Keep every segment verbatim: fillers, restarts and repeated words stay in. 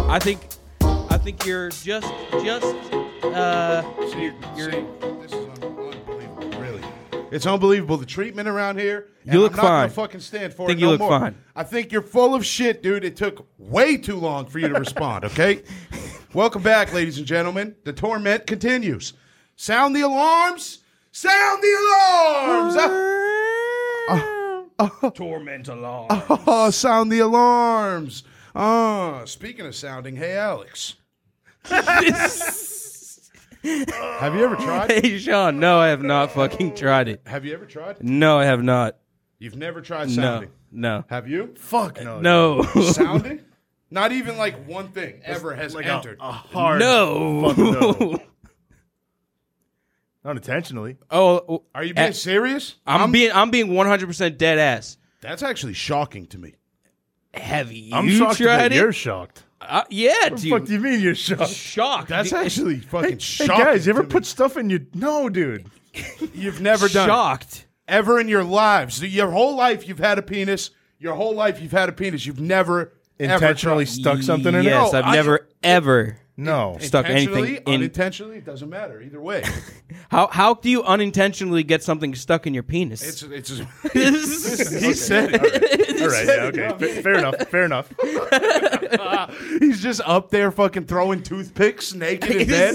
I think, I think you're just, just, uh, See, you're, you're see, this is un- unbelievable, really. It's unbelievable, the treatment around here. And You look I'm not fine. gonna fucking stand for I think it you no look more. fine. I think you're full of shit, dude. It took way too long for you to respond, okay? Welcome back, ladies and gentlemen. The torment continues. Sound the alarms! Sound the alarms! Uh, torment alarm. oh, sound the alarms! Oh, speaking of sounding, hey, Alex. Have you ever tried? Hey, Sean. No, I have not fucking tried it. Have you ever tried? No, I have not. You've never tried No, sounding? no, Have you? Fuck no. no, Sounding? Not even like one thing ever has Like entered. A, a hard. no. Fuck no. Not intentionally. Oh, Are you being uh, serious? I'm, being, I'm being one hundred percent dead ass. That's actually shocking to me. Have you I'm shocked tried that it? you're shocked. Uh, yeah, What the dude. fuck do you mean you're shocked? Shocked. That's dude. actually fucking Hey shocking. guys, you ever to me. put stuff in your... No, dude. You've never done it. shocked. Ever in your lives. Your whole life you've had a penis. Your whole life you've had a penis. You've never Intentionally ever tried. stuck something in Yes, it? No, I've I- never ever No. stuck Intentionally, anything in. unintentionally, it doesn't matter. Either way. How how do you unintentionally get something stuck in your penis? It's it's he said it. All right, yeah, okay. Fa- Fair enough. Fair enough. He's just up there fucking throwing toothpicks naked in bed.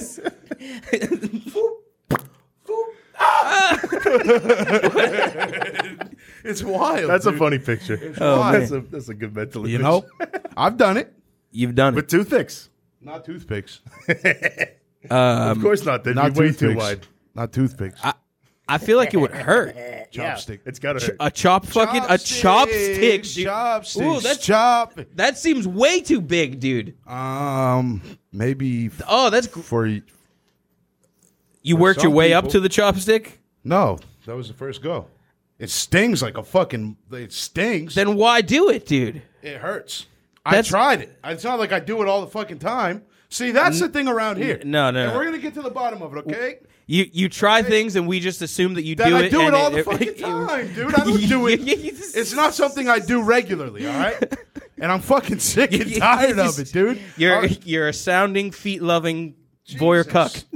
It's wild. That's a dude. funny picture. Oh, wild. That's a that's a good mental You image. know, I've done it. You've done With it. toothpicks. Not toothpicks. Of course not. They'd Not be way toothpicks. too wide. Not toothpicks. I feel like it would hurt. Chopstick. It's got to hurt. A chop fucking a chopstick. dude. Chopsticks. Ooh, that's- chop. That seems way too big, dude. Um, maybe f- Oh, that's gr- for y- you worked your some way up people. to the chopstick. no. That was the first go. It stings like a fucking. It stings. Then why do it, dude? It hurts. That's- I tried it. It's not like I do it all the fucking time. See, that's the thing around here. no, no, And no. we're gonna get to the bottom of it, okay? You you try things and we just assume that you That do I it. do it and all the fucking time, dude. I don't do it. It's not something I do regularly, all right? And I'm fucking sick and tired of it, dude. You're Our- you're a sounding feet loving voyeur cuck.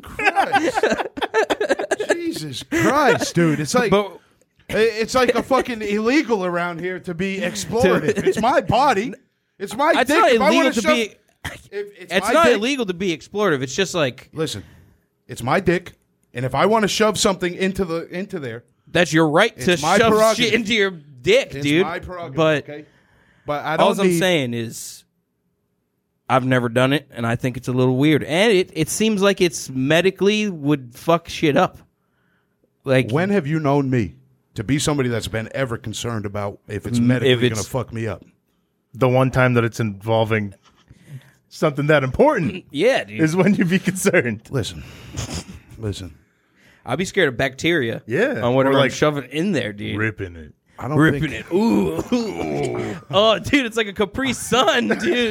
Christ. Jesus Christ, dude. It's like But it's like a fucking illegal around here to be explorative. It's my body. It's my it's dick. not If I illegal wanna to shove- be. if it's It's my not dick- illegal to be explorative. It's just like Listen, it's my dick, and if I want to shove something into the into there, that's your right to It's my shove prerogative. shit into your dick, it's dude. my prerogative. But okay? But I don't all I'm need, saying is, I've never done it, and I think it's a little weird. And it, it seems like it's medically would fuck shit up. Like When have you known me to be somebody that's been ever concerned about if it's medically if it's- going to fuck me up? The one time that it's involving something that important yeah, dude. is when you be concerned. Listen, listen. I'd be scared of bacteria. Yeah. on whatever Or I'm like shoving in there, dude. Ripping it. I don't Ripping think, it. Ooh. Oh, dude, it's like a Capri Sun, dude.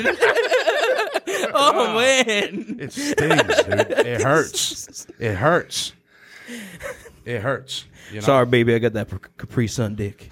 Oh man. It stings, dude. It hurts. It hurts. It hurts. You know? Sorry, baby, I got that Capri Sun dick.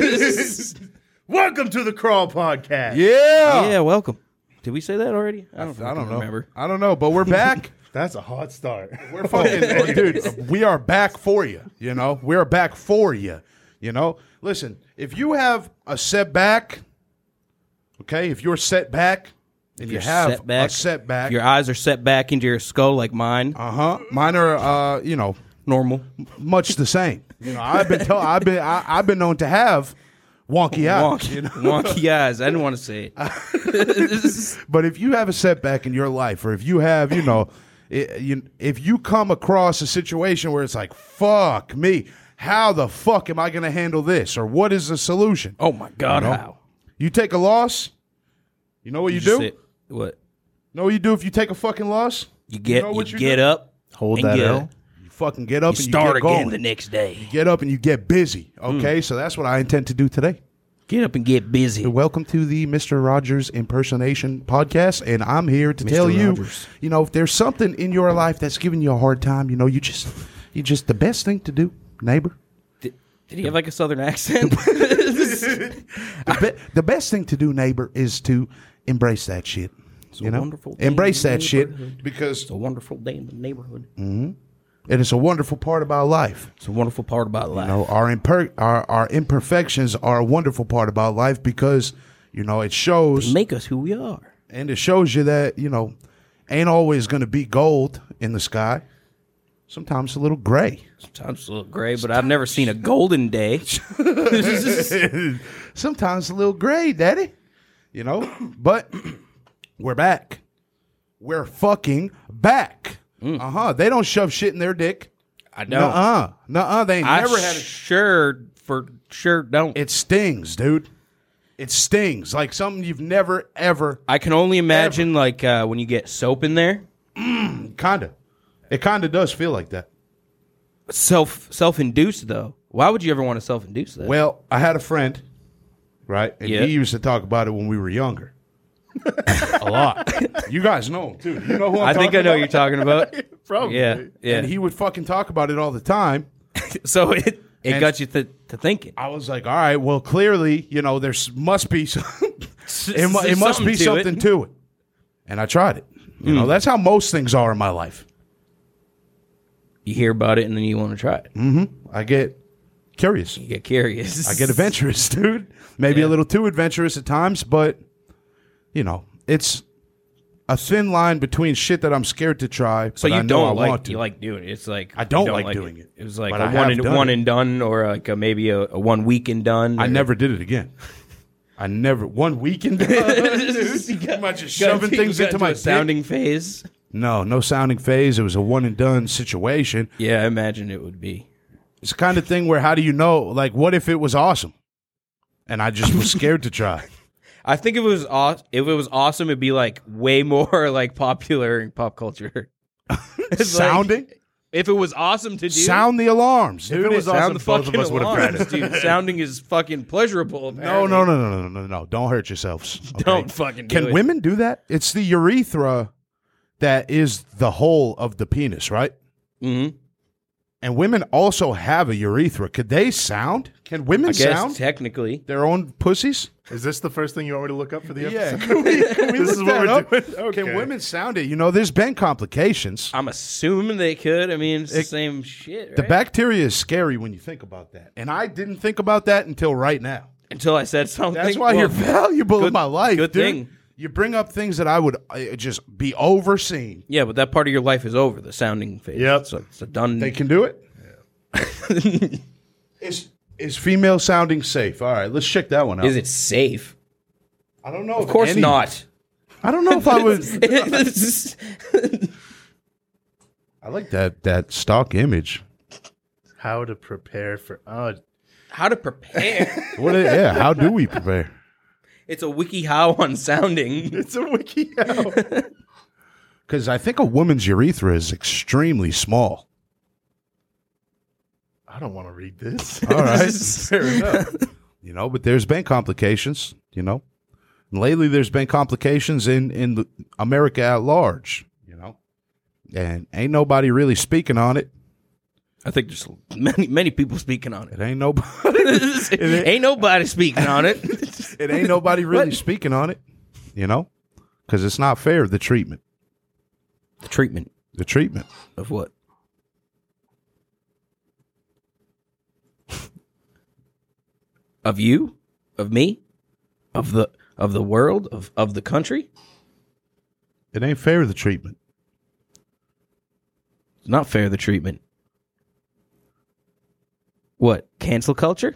Welcome to the Crawl Podcast. Yeah. Yeah, welcome. Did we say that already? I don't, I don't know. remember. I don't know, but we're back. That's a hot start. We're fucking, dude. We are back for you. You know, we are back for you. You know, listen. If you have a setback, okay, if you're set back and you You're have set back. a setback, Your eyes are set back into your skull like mine. uh huh. Mine are, uh, you know, Normal. much the same. You know, I've been told, I've been, I, I've been known to have wonky eyes. Wonky, You know? wonky eyes. I didn't want to say it. But if you have a setback in your life, or if you have, you know, it, you, if you come across a situation where it's like, fuck me, how the fuck am I going to handle this? Or what is the solution? Oh my God! You know? How? You take a loss. You know what you, just do? sit- What? Know what you do if you take a fucking loss? You get know you, what you get do? up, Hold and that get, L. You fucking get up You and start you get again going. the next day. Get up and you get busy. Hmm. Okay, so that's what I intend to do today. Get up and get busy. Welcome to the Mister Rogers Impersonation Podcast, and I'm here to Mister tell you, Rogers. you know, if there's something in your life that's giving you a hard time, you know, you just, you just the best thing to do, neighbor. Did, did he have like a southern accent? The, be- the best thing to do, neighbor, is to embrace that shit. It's a you know, wonderful day embrace in the that shit neighborhood. because It's a wonderful day in the neighborhood. it is a wonderful part about life. It's a wonderful part about life. You know, our, imper- our our imperfections are a wonderful part about life because you know it shows Make us who we are. and it shows you that you know ain't always going to be gold in the sky. Sometimes a little gray. Sometimes it's a little gray, but I've never seen a golden day. Sometimes a little gray, daddy. You know, but we're back. We're fucking back. Mm. Uh huh. They don't shove shit in their dick. I don't. Nuh-uh. Nuh-uh. They ain't I never had a. sure for sure don't. It stings, dude. It stings like something you've never ever. I can only imagine like uh, when you get soap in there. Kinda. It kinda does feel like that. Self self induced though. Why would you ever want to self induce that? Well, I had a friend, right, and Yeah. he used to talk about it when we were younger. A lot. You guys know him too. You know who I'm I think talking I know about? what you're talking about. Probably. Yeah, yeah. And he would fucking talk about it all the time. so it it And- got you th- to thinking. I was like, all right, well, clearly, you know, there's must be some, it, mu- it There's must be something to something it. to it. And I tried it. You know, that's how most things are in my life. You hear about it and then you want to try it. I get curious. You get curious. I get adventurous, dude. Maybe Yeah. a little too adventurous at times, but you know, it's a thin line between shit that I'm scared to try. So but you I know don't I like want to. you like doing it. It's like I don't you like doing it. It was like But a I one have and done one it. and done, or like a, maybe a, a one week and done. I or- never did it again. I never one weekend. You Am I just shoving things you into got my a dick? sounding phase. No, no sounding phase. It was a one and done situation. Yeah, I imagine it would be. It's the kind of thing where how do you know? Like, what if it was awesome? And I just was scared to try. I think if it was aw- if it was awesome, it'd be like way more like popular in pop culture. It's like, Sounding? if it was awesome to do, Sound the alarms, dude. it was sound awesome, the both of fucking us would have tried alarms, it. dude. Sounding is fucking pleasurable. No, Apparently. no, no, no, no, no, no, no. Don't hurt yourselves. okay? Don't fucking do Can it. women do that? It's the urethra that is the hole of the penis, right? Mm-hmm. And women also have a urethra. Could they sound? Can women I guess sound technically. their own pussies? Is this the first thing you want me to look up for the Yeah. episode? Can we, can we This look is what that we're up? doing? Okay. Can women sound it? You know, there's been complications. I'm assuming they could. I mean, it's the It- same shit. Right? The bacteria is scary when you think about that. And I didn't think about that until right now. Until I said something. That's why Well, you're valuable in good- my life, good dude. thing. You bring up things that I would uh, just be overseen. Yeah, but that part of your life is over. The sounding phase. Yep. So it's a done. They can do it? is is female sounding safe? All right, let's check that one out. Is it safe? I don't know. Of course not. I don't know if I would. I like that that stock image. How to prepare for? Oh, How to prepare? What? Is, yeah. How do we prepare? It's a wiki how on sounding. it's a wiki. How. Because I think a woman's urethra is extremely small. I don't want to read this. All right. Fair enough. You know, but there's been complications. You know, and lately there's been complications in in the, America at large. You know, and ain't nobody really speaking on it. I think there's many many people speaking on It ain't nobody. it. Ain't nobody speaking on it. It ain't nobody really What? speaking on it. You know, because it's not fair. The treatment. The treatment The treatment. of what? Of you? Of me? Of the of the world? Of of the country? It ain't fair. The treatment. It's not fair, the treatment. What? Cancel culture?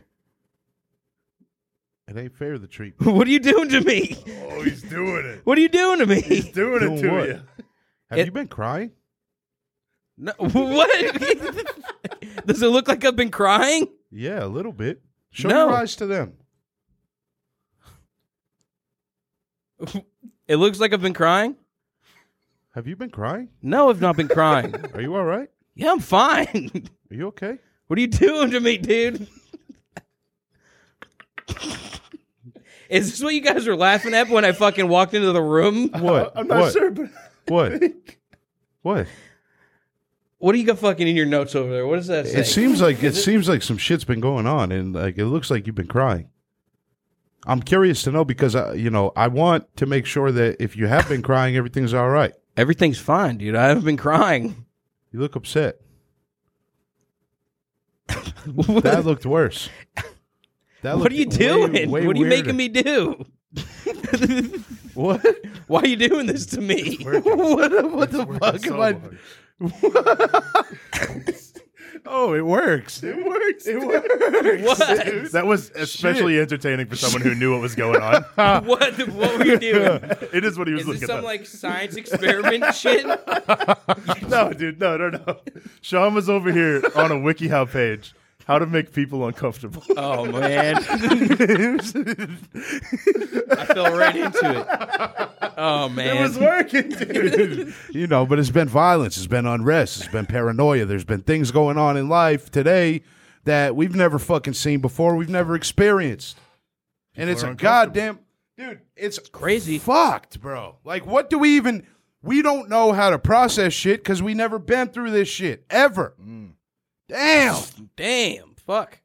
It ain't fair. The treatment. What are you doing to me? Oh, he's doing it. What are you doing to me? Doing, Doing it to what? you. Have It- you been crying? No, what? Does it look like I've been crying? Yeah, a little bit. Show No. your eyes to them. It looks like I've been crying? Have you been crying? No, I've not been crying. Are you all right? Yeah, I'm fine. Are you okay? What are you doing to me, dude? Is this what you guys were laughing at when I fucking walked into the room? What? I'm not what? sure, but What? What? What do you got fucking in your notes over there? What does that say? It seems like it seems like some shit's been going on, and like it looks like you've been crying. I'm curious to know because, uh, you know, I want to make sure that if you have been crying, everything's all right. Everything's fine, dude. I haven't been crying. You look upset. That looked worse. That What are you looked doing? way- way what are you weirder. making me do? What? Why are you doing this to me? what what the fuck am I? Oh, it works. It works. It works. What? That was especially entertaining for someone who knew what was going on. what? What were you doing? It is what he was Is looking this some at. like science experiment shit? No, dude, no, no, no. Sean was over here on a WikiHow page. How to make people uncomfortable. Oh man, I fell right into it. Oh man, It was working, dude. You know, but it's been violence, it's been unrest, it's been paranoia. There's been things going on in life today that we've never fucking seen before, we've never experienced. And it's are a uncomfortable. goddamn dude, it's crazy. fucked, bro. Like, what do we even we don't know how to process shit because we never been through this shit. Ever. Damn. Damn, fuck.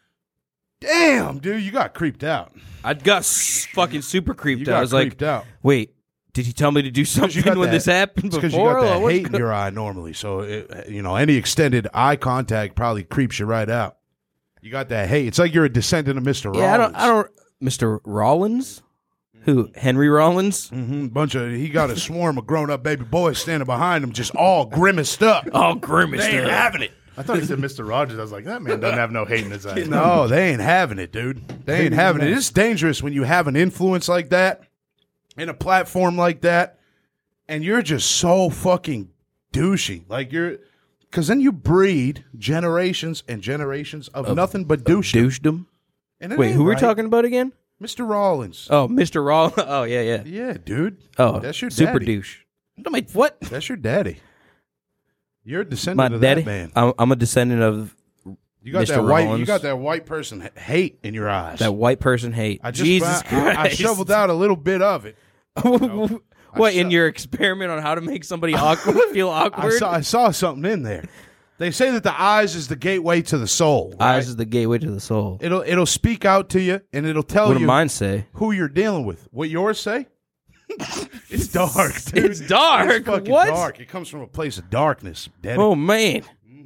Damn, dude, you got creeped out. I got s- fucking super creeped You out. got I was like, creeped out. wait, did he tell me to do You something got when that- this happened It's because you before? got that Or what's hate in go- your eye normally. So, it, you know, any extended eye contact probably creeps you right out. You got that hate. It's like you're a descendant of Mister Yeah, I Rollins. don't. I don't. Mister Rollins, who Henry Rollins? Mm-hmm. Bunch of he got a swarm of grown up baby boys standing behind him, just all grimaced up. Oh, grimace. They ain't having it. I thought he said Mister Rogers. I was like, that man doesn't have no hate in his eyes. No, they ain't having it, dude. They ain't having it. It's dangerous when you have an influence like that and a platform like that, and you're just so fucking douchey. Like you're, because then you breed generations and generations of, nothing but douche. Douchedom. And it Wait, ain't who are we right. talking about again? Mister Rollins. Oh, Mister Rollins. Oh, yeah, yeah. Yeah, dude. Oh, that's your super daddy. douche. No, wait, what? That's your daddy. You're a descendant My of daddy. that man. I'm, I'm a descendant of You got Mister that white. You Rollins. got that white person h- hate in your eyes. that white person hate. I just Jesus found- I- Christ. I shoveled out a little bit of it. What, in sho- your experiment on how to make somebody awkward feel I awkward? saw, I saw something in there. They say that the eyes is the gateway to the soul. right? Eyes is the gateway to the soul. It'll it'll speak out to you and it'll tell What do you mine say? who you're dealing with. What yours say? It's dark, dude. It's dark. It's fucking What? dark. It comes from a place of darkness. Daddy. Oh, man.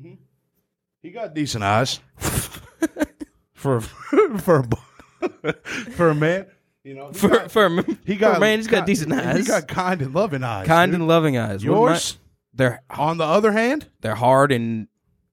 He got decent eyes for for a, bo- for a man. You know, he For, got, for, a- he for got a man, he's got ki- decent eyes. He got kind and loving eyes. kind dude. and loving eyes. What Yours, my- they're on the other hand, they're hard and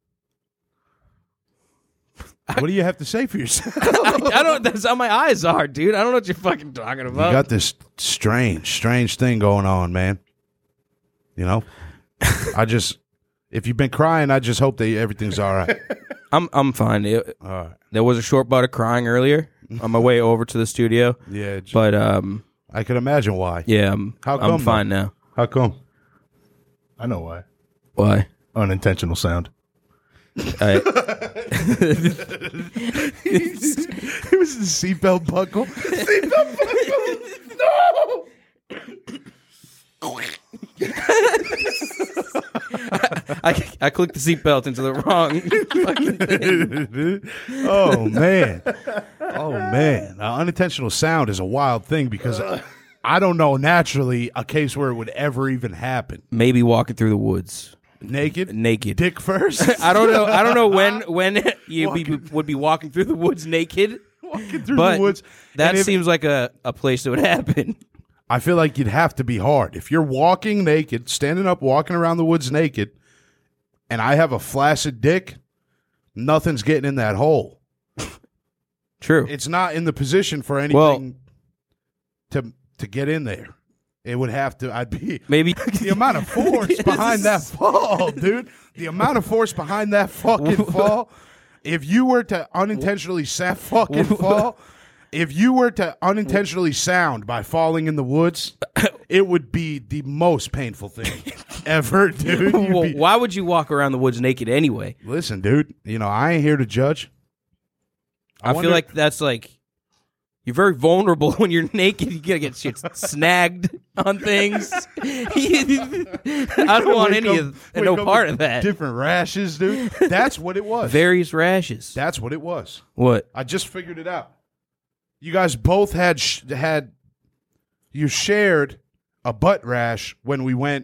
what do you have to say for yourself? I don't. That's how my eyes are, dude. I don't know what you're fucking talking You about. got this strange, strange thing going on, man. You know, I just, if you've been crying, I just hope that everything's all right. I'm I'm fine. It- All right. there was a short bout of crying earlier on my way over to the studio, Yeah, j- but um, I can imagine why. yeah, I'm How come, I'm fine now. How come? I know why. Why? Unintentional sound. I, It was the seatbelt buckle. I I clicked the seatbelt into the wrong fucking thing. Oh man, oh man. Now, unintentional sound is a wild thing because I don't know naturally a case where it would ever even happen. Maybe walking through the woods Naked, naked. dick first. I don't know. I don't know when when you be, would be walking through the woods naked. Walking through But the woods. that And if- seems like a, a place that would happen. I feel like you'd have to be hard. If you're walking naked, standing up, walking around the woods naked, and I have a flaccid dick, nothing's getting in that hole. True. It's not in the position for anything Well- to to get in there. It would have to, I'd be, Maybe the amount of force behind that fall, dude, the amount of force behind that fucking fall, if you were to unintentionally sa- fucking fall, if you were to unintentionally sound by falling in the woods, it would be the most painful thing ever, dude. You'd Well, be- why would you walk around the woods naked anyway? listen, dude, you know, I ain't here to judge. I, wonder- feel like that's like you're very vulnerable when you're naked. You gotta get shit snagged on things. I don't want Wake any up- of wake no up part with of that. Different rashes, dude. That's what it was. Various rashes. That's what it was. What? I just figured it out. you guys both had sh- had you shared a butt rash when we went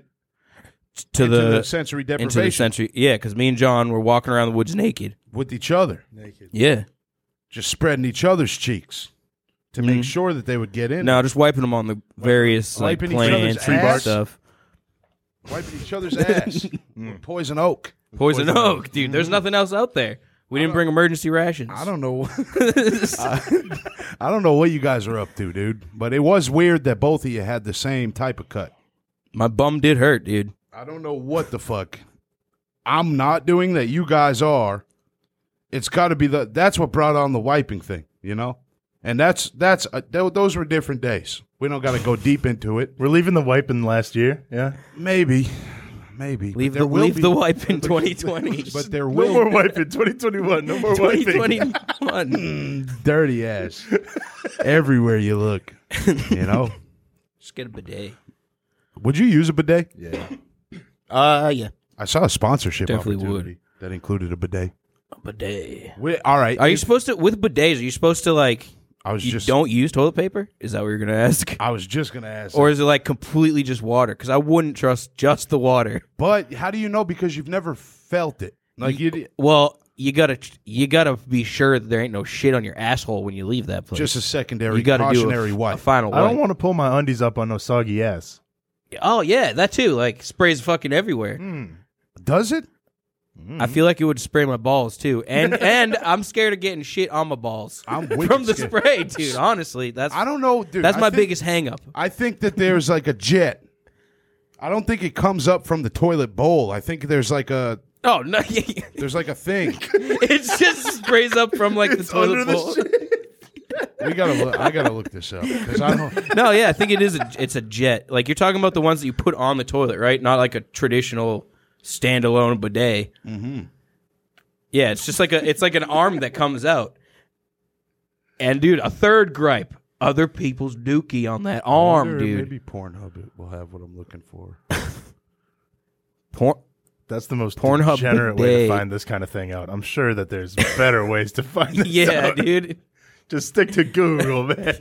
to into the, the sensory into the deprivation sensory. Yeah, because me and John were walking around the woods naked. with each other, Naked. Yeah. just spreading each other's cheeks to Mhm. make sure that they would get in. No, just wiping them on the various like wiping each other's plants and ass? stuff. Wiping each other's ass. with Poison oak. Poison, Poison oak, dude. There's nothing else out there. We didn't bring emergency rations. I don't know. I, I don't know what you guys are up to, dude. But it was weird that both of you had the same type of cut. My bum did hurt, dude. I don't know what the fuck I'm not doing that you guys are. It's got to be the. That's what brought on the wiping thing, you know. And that's that's uh, th- those were different days. We don't got to go deep into it. We're leaving the wiping last year. Yeah. Maybe, maybe Leave But there the will leave be- the wipe in twenty twenty. But there No will more wiping. twenty twenty-one. No more twenty wiping. twenty-one. dirty ass everywhere you look. You know. Just get a bidet. Would you use a bidet? Yeah. Uh, yeah. I saw a sponsorship Definitely opportunity that included a bidet. A bidet. We, all right. Are you supposed to, with bidets, are you supposed to, like, I was you just don't use toilet paper? Is that what you're going to ask? I was just gonna ask. Or is it, like, completely just water? Because I wouldn't trust just the water. but how do you know? Because you've never felt it. Like you, Well, you gotta you gotta be sure that there ain't no shit on your asshole when you leave that place. just a secondary you gotta do cautionary a, wipe. a final I don't wipe. want to pull my undies up on no soggy ass. Oh yeah, that too. Like sprays fucking everywhere. Does it? I feel like it would spray my balls too, and and I'm scared of getting shit on my balls I'm wicked from the scared. spray, dude. Honestly, that's I don't know, dude. that's I my think- biggest hang up. I think that there's like a jet. I don't think it comes up from the toilet bowl. I think there's like a Oh no, there's like a thing. it just sprays up from like the It's toilet under the bowl. We gotta. Look, I gotta look this up because I don't. No, yeah, I think it is. A, it's a jet. Like you're talking about the ones that you put on the toilet, right? Not like a traditional standalone bidet. Mm-hmm. Yeah, it's just like a. It's like an arm that comes out. And dude, a third gripe: other people's dookie on that arm, Or dude. Maybe Pornhub will have what I'm looking for. Porn. That's the most Pornhub degenerate way bidet. to find this kind of thing out. I'm sure that there's better ways to find this Yeah, out. dude. Just stick to Google, man.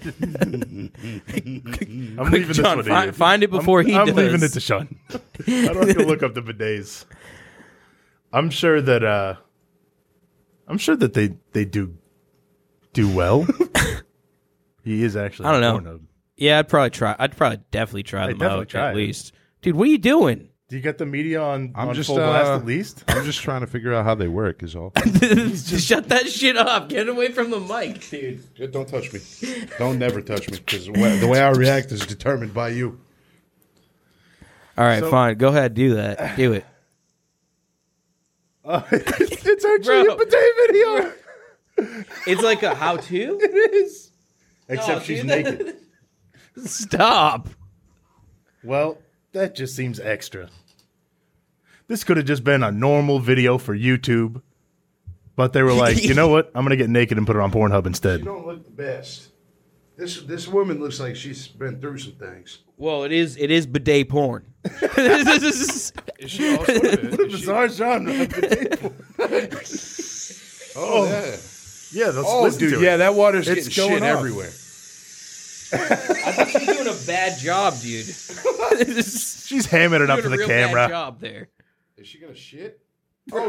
I'm leaving this John, one to fi- you. find it before I'm, he I'm does. leaving it to Sean. I don't have to look up the bidets. I'm sure that uh, I'm sure that they they do do well. He is actually. I don't on know. Pornhub. Yeah, I'd probably try. I'd probably definitely try I'd them definitely out try at it. least. Dude, what are you doing? Do you get the media on, I'm on just full blast uh, at least? I'm just trying to figure out how they work. Is all. Shut that shit up. Get away from the mic, dude. Don't touch me. Don't never touch me because the way, the way I react is determined by you. All right, So- fine. Go ahead, do that. Do it. Uh, it's actually Bro. a bidet video. It's like a how-to? It is. Except Oh, she's dude, naked. Stop. Well, that just seems extra. This could have just been a normal video for YouTube, but they were like, you know what? I'm gonna get naked and put it on Pornhub instead. You don't look the best. This this woman looks like she's been through some things. Well, it is it is bidet porn. Is she also? What a bizarre genre. Oh, yeah. Yeah, let's Oh, listen dude, to yeah, it. that water's It's getting going shit off. everywhere. I think she's doing a bad job, dude. She's hamming it up to doing a the real bad camera. job there. Is she gonna shit? Turn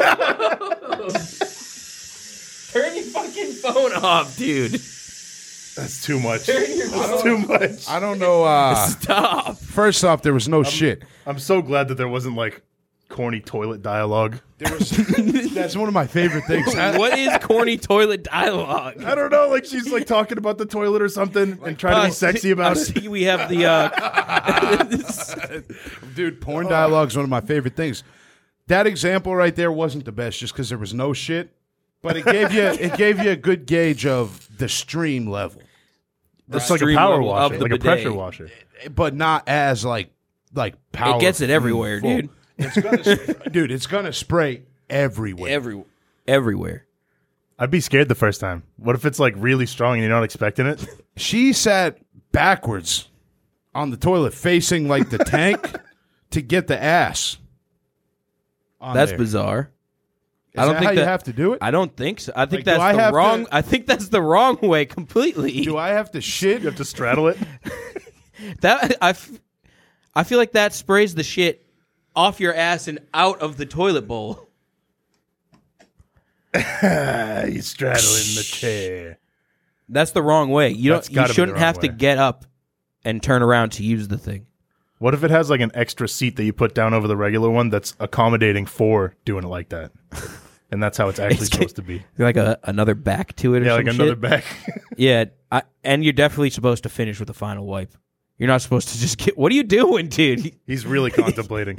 your fucking phone off, dude. That's too much. Turn your That's phone too much. I don't know. Uh, Stop. first off, there was no shit. I'm so glad that there wasn't like corny toilet dialogue. There was. That's one of my favorite things. I- What is corny toilet dialogue? I don't know, like she's like talking about the toilet or something and trying to Uh, be sexy about I it. see we have the uh Dude, porn dialogue is one of my favorite things. That example right there wasn't the best, just because there was no shit, but it gave you it gave you a good gauge of the stream level, It's like a stream power level of washer, the like a bidet. pressure washer. but not as like like power. It gets it everywhere, dude. It's gonna, sp- dude, it's gonna spray everywhere. Every everywhere. I'd be scared the first time. What if it's like really strong and you're not expecting it? She sat backwards on the toilet, facing like the tank to get the ass. on That's there. bizarre. Is I don't that think how that, you have to do it? I don't think so. I think Like, do that's I the have wrong. to- I think that's the wrong way completely. do I have to shit? You have to straddle it. That I, f- I feel like that sprays the shit off your ass and out of the toilet bowl. Ah, you straddle in the chair. That's the wrong way. You That's don't. You gotta be the shouldn't wrong have to way. get up and turn around to use the thing. What if it has like an extra seat that you put down over the regular one that's accommodating for doing it like that? And that's how it's actually It's supposed to be. Like a another back to it, or Yeah, some like another shit. back. Yeah, I, and you're definitely supposed to finish with a final wipe. You're not supposed to just get. What are you doing, dude? He's really contemplating.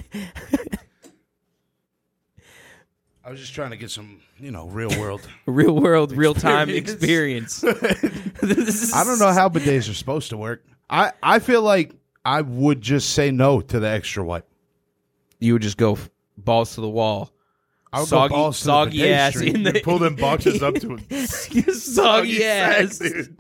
I was just trying to get some, you know, real world. Real world, real time experience. I don't know how bidets are supposed to work. I, I feel like I would just say no to the extra wipe. You would just go f- balls to the wall. I would Soggy, go balls to the soggy bidet ass stream. in the Pull them boxes up to it. soggy ass.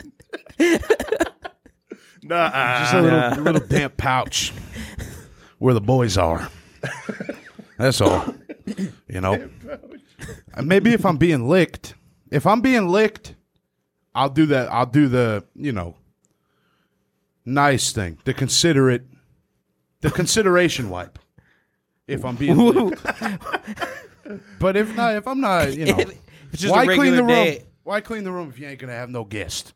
Nah. Just a little, little damp pouch where the boys are. That's all. You know? And maybe if I'm being licked, if I'm being licked, I'll do that. I'll do the, you know, nice thing, the considerate, the consideration wipe. If I'm being licked. But if not, if I'm not, you know, If it's just why a clean regular the room? day. Why clean the room if you ain't gonna have no guest?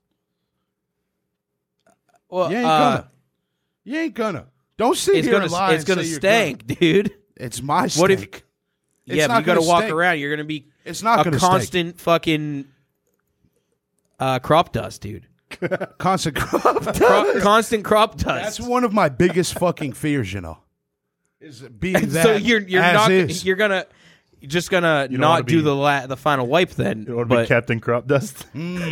Well, You ain't uh, gonna. You ain't gonna. Don't sit it's here gonna and lie. it's and gonna say you're stank, dude. gonna. It's my steak. What if- It's yeah, but not you got to gonna walk stink. around. You're gonna be It's not a gonna stink. constant fucking uh, crop dust, dude. Constant crop. Cro- constant crop dust. That's one of my biggest fucking fears. You know, is being that. so you're you're as not is. you're gonna you're just gonna don't wanna not do be- the la- the final wipe then. You don't want to but be Captain Crop Dust?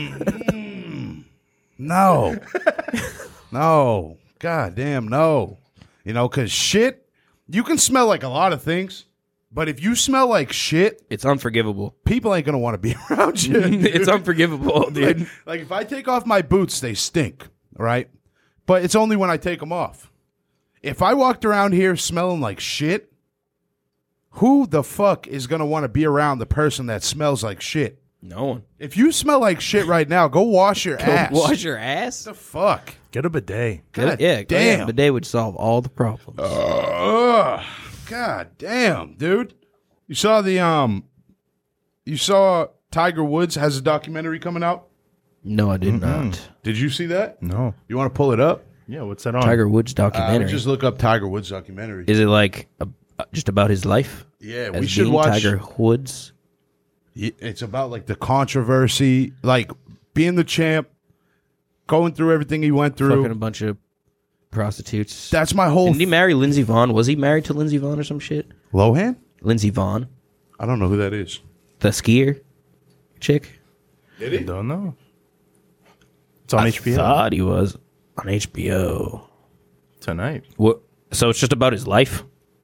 No. No. God damn, no. You know, because shit, you can smell like a lot of things, but if you smell like shit, it's unforgivable. people ain't going to want to be around you. It's unforgivable, dude. like, like, if I take off my boots, they stink, right? But it's only when I take them off. If I walked around here smelling like shit, who the fuck is going to want to be around the person that smells like shit? No one. If you smell like shit right now, go wash your Go ass. wash your ass. the fuck? Get a bidet. God yeah, damn. yeah, but they would solve all the problems. Ugh. God damn, dude. You saw the um you saw Tiger Woods has a documentary coming out? no, I did not. Did you see that? No. You want to pull it up? Yeah, what's that on? Tiger Woods Uh, documentary. just look up Tiger Woods documentary. Is it like a, uh, just about his life? yeah, as we should being watch. Tiger Woods. It's about like the controversy, like being the champ, going through everything he went through. Fucking a bunch of prostitutes. That's my whole. Didn't he marry Lindsey Vaughn? Was he married to Lindsey Vaughn or some shit? Lohan? Lindsey Vaughn, I don't know who that is. the skier chick. Did I don't know. It's on I H B O thought he was on H B O. tonight. What? So it's just about his life.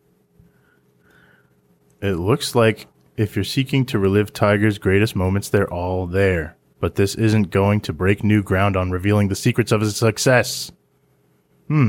It looks like if you're seeking to relive Tiger's greatest moments, they're all there. But this isn't going to break new ground on revealing the secrets of his success. Hmm.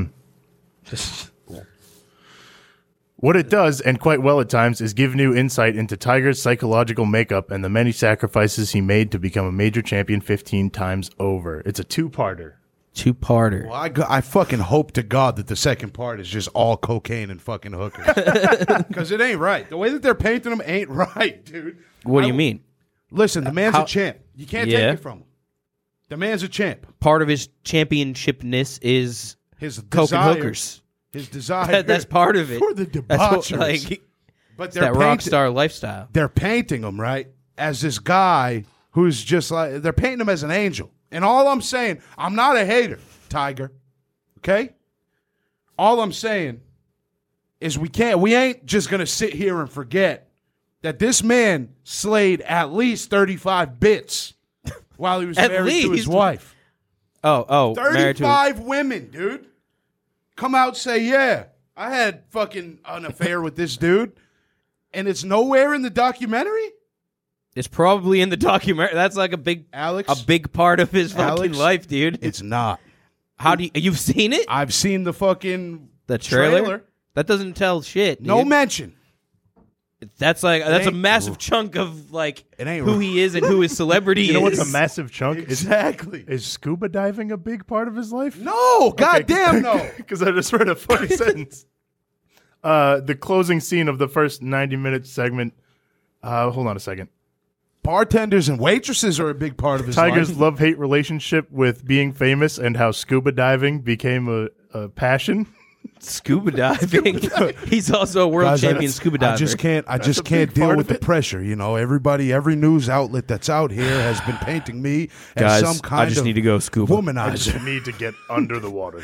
What it does, and quite well at times, is give new insight into Tiger's psychological makeup and the many sacrifices he made to become a major champion fifteen times over. It's a two-parter. Two-parter. Well, I, go- I fucking hope to God that the second part is just all cocaine and fucking hookers. Because it ain't right. The way that they're painting them ain't right, dude. What do I- you mean? Listen, the man's How- a champ. You can't Yeah. take it from him. The man's a champ. Part of his championshipness is His coke desire, and hookers. His desire. That, that's part of it. For the That's what, debaucheries. like but it's they're that rock painting- star lifestyle. They're painting him, right, as this guy who's just like, they're painting him as an angel. And all I'm saying, I'm not a hater, Tiger. Okay? All I'm saying is we can't, we ain't just going to sit here and forget that this man slayed at least thirty-five bits while he was At married to his least? wife. Oh, oh, married to thirty-five women, dude. Come out and say, yeah, I had fucking an affair with this dude. And it's nowhere in the documentary? It's probably in the documentary. That's like a big, Alex? a big part of his fucking Alex? life, dude. It's not. How do you, you've seen it? I've seen the fucking The trailer? trailer. That doesn't tell shit. No dude. mention. That's like that's a ain't- massive chunk of like It ain't who r- he is and who his celebrity You know what's is. a massive chunk? Exactly. Is, is scuba diving a big part of his life? No, goddamn no. Because I just read a funny sentence. Uh, the closing scene of the first ninety minute segment. Uh, hold on a second. Bartenders and waitresses are a big part of his Tiger's life. love hate relationship with being famous and how scuba diving became a, a passion. Scuba diving. He's also a world Guys, I- champion scuba diver. I just can't. I That's just a can't big deal part with of the it. pressure. You know, everybody, every news outlet that's out here has been painting me as Guys, some kind I just of need to go scuba. I womanizer. just need to get under the water.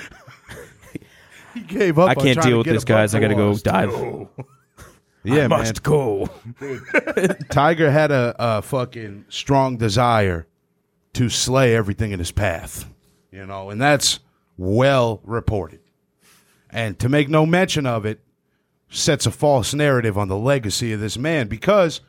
He gave up. I on can't trying deal to with get this, above guys. the I got to go walls. dive. Yeah, I man. must go. Tiger had a, a fucking strong desire to slay everything in his path, you know, and that's well reported. And to make no mention of it sets a false narrative on the legacy of this man because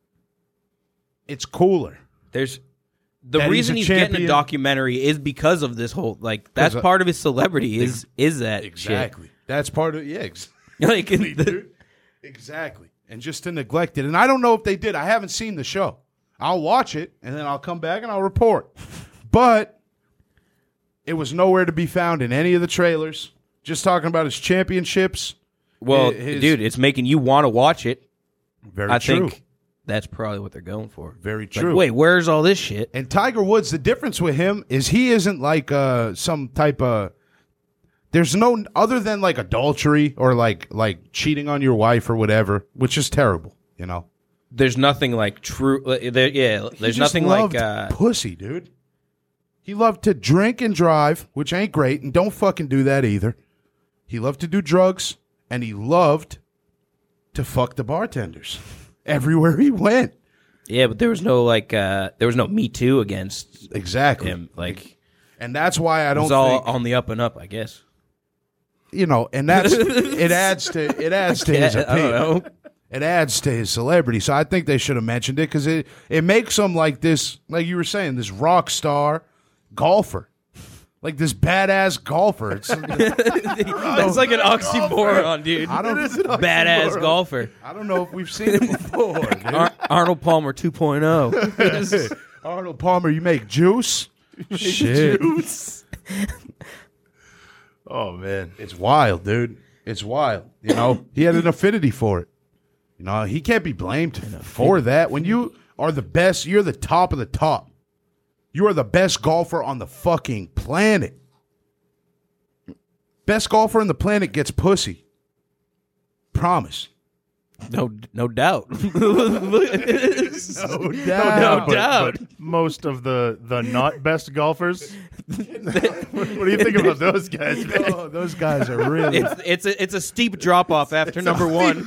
it's cooler. There's the That he's reason a he's, getting a champion. documentary is because of this whole like that's of- part of his celebrity is is that Exactly. That's part of yeah. Ex- shit. Like the, dude. Exactly. And just to neglect it. And I don't know if they did. I haven't seen the show. I'll watch it and then I'll come back and I'll report. But it was nowhere to be found in any of the trailers. Just talking about his championships. well, his- dude, it's making you want to watch it. Very I true. think that's probably what they're going for. Very Like, true. wait, where's all this shit? And Tiger Woods, the difference with him is he isn't like uh, some type of. There's no other than like adultery or like like cheating on your wife or whatever, which is terrible. You know, There's nothing like true. like, There, yeah, He there's just nothing loved like. Uh, pussy, dude. He loved to drink and drive, which ain't great, and don't fucking do that either. He loved to do drugs, and he loved to fuck the bartenders everywhere he went. yeah, but there was no like. Uh, there was no Me Too against Exactly, him. Like and that's why I it don't was all think on the up and up. I guess. you know, and that's it adds to it adds to his Yeah, I don't appeal. know. It adds to his celebrity. So I think they should have mentioned it because it it makes him like this, like you were saying, this rock star golfer, like this badass golfer. It's, That's like an oxymoron, dude. I don't Badass golfer. I don't know if we've seen it before. dude. Ar- Arnold Palmer two point oh. Arnold Palmer, you make juice. Shit, Oh man, it's wild, dude. It's wild. You know, he had an affinity for it. You know, he can't be blamed for that. When you are the best, you're the top of the top. You are the best golfer on the fucking planet. Best golfer on the planet gets pussy. Promise. No, no doubt. No No doubt. But- doubt. but most of the the not best golfers. What do you think about those guys, man? Oh, those guys are really. It's it's a it's a steep drop off after number one.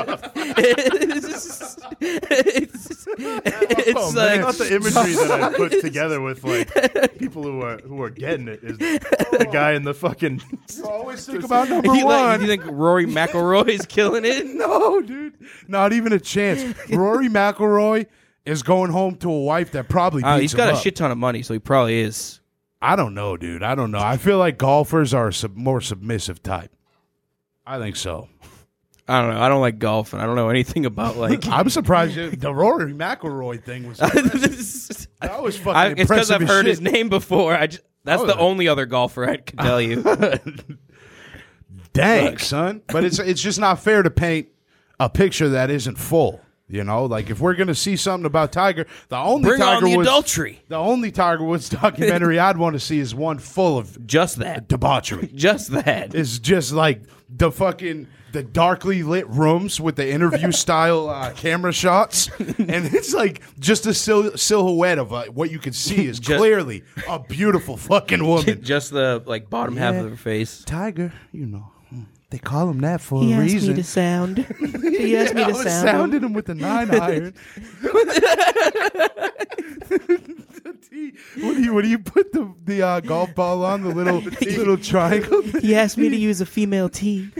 it's it's, it's Oh, like man. Not the imagery that I put together with like people who are who are getting it is the guy in the fucking. always think about number you, like, one. you think Rory McIlroy is killing it? No, dude. Not even a chance. Rory McIlroy is going home to a wife that probably beats Uh, he's got him a up. shit ton of money, so he probably is. I don't know, dude. I don't know. I feel like golfers are a sub- more submissive type. I think so. I don't know. I don't like golf, and I don't know anything about like. I'm surprised you, the Rory McIlroy thing was. That was fucking I, it's because impressive I've as heard shit. his name before. I just, that's Oh, the yeah. only other golfer I can tell you. Dang, Look. son. But it's it's just not fair to paint a picture that isn't full. You know, like if we're gonna see something about Tiger, the only Bring Tiger on the Woods, adultery. the only Tiger Woods documentary I'd want to see is one full of Just that. debauchery. Just that. It's just like the fucking the darkly lit rooms with the interview style uh, camera shots, and it's like just a sil- silhouette of uh, what you can see is Just- clearly a beautiful fucking woman. Just the like bottom half of her face. Tiger, you know, they call him that for a reason. sound. He asked I was sounding him with the nine iron. What do you what do you put the the uh, golf ball on the little little triangle? He asked me to use a female tee.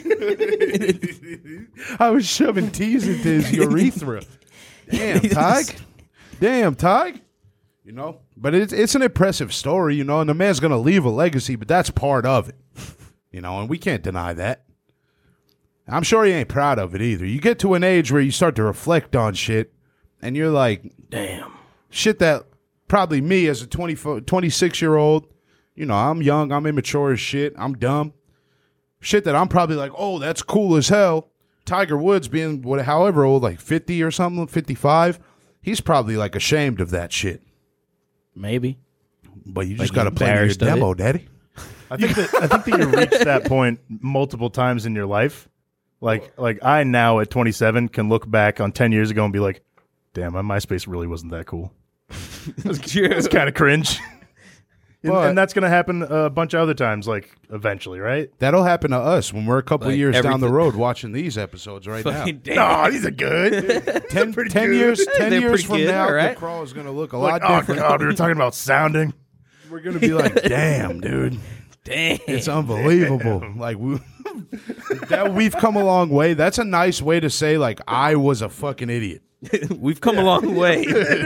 I was shoving teas into his urethra. Damn, Tig. Damn, Tig. You know, but it's it's an impressive story, you know, and the man's gonna leave a legacy, but that's part of it. You know, and we can't deny that. I'm sure he ain't proud of it either. You get to an age where you start to reflect on shit, and you're like, Damn. shit that probably me as a twenty, twenty-six-year-old, you know, I'm young, I'm immature as shit, I'm dumb. Shit that I'm probably like, oh, that's cool as hell. Tiger Woods being what, however old, like fifty or something, fifty-five, he's probably like ashamed of that shit. Maybe. But you Like just got to he's play your embarrassed of demo, it? daddy. I think that I think that you reached that point multiple times in your life. Like like I now at twenty-seven can look back on ten years ago and be like, damn, my MySpace really wasn't that cool. It's kind of cringe. And, But- and that's going to happen a bunch of other times, like eventually, right? That'll happen to us when we're a couple Like years down the everything- road watching these episodes right now. Fucking damn. No, these are good. ten, pretty ten good. years, ten They're years pretty from good, now, all right. the crawl is going to look a Like, lot oh different. god, we were talking about sounding. We're going to be like, damn, dude, Damn. it's unbelievable. Like we, that we've come a long way. That's a nice way to say like I was a fucking idiot. We've come a long way.